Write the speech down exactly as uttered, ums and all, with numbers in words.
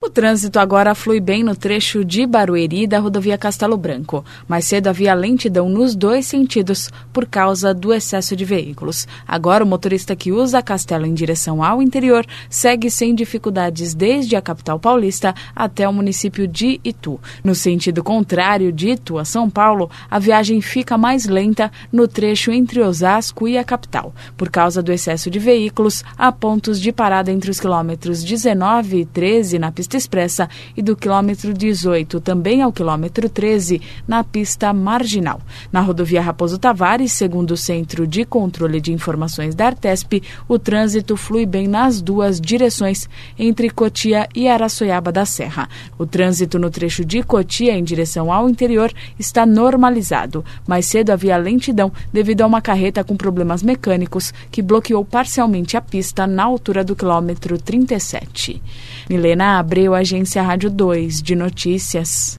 trânsito agora flui bem no trecho de Barueri da rodovia Castelo Branco. Mais cedo havia lentidão nos dois sentidos por causa do excesso de veículos. Agora o motorista que usa Castelo em direção ao interior segue sem dificuldades desde a capital paulista até o município de Itu. No sentido contrário, de Itu a São Paulo, a viagem fica mais lenta no trecho entre Osasco e a capital. Por causa do excesso de veículos, há pontos de parada entre os quilômetros dezenove e treze na pista expressa e do quilômetro dezoito também ao quilômetro treze na pista marginal. Na rodovia Raposo Tavares, segundo o Centro de Controle de Informações da Artesp, o trânsito flui bem nas duas direções, entre Cotia e Araçoiaba da Serra. O trânsito no trecho de Cotia em direção ao interior está normalizado. Mais cedo havia lentidão devido a uma carreta com problemas mecânicos que bloqueou parcialmente a pista na altura do quilômetro trinta e sete. Milena Abreu, Agência Rádio dois de Notícias.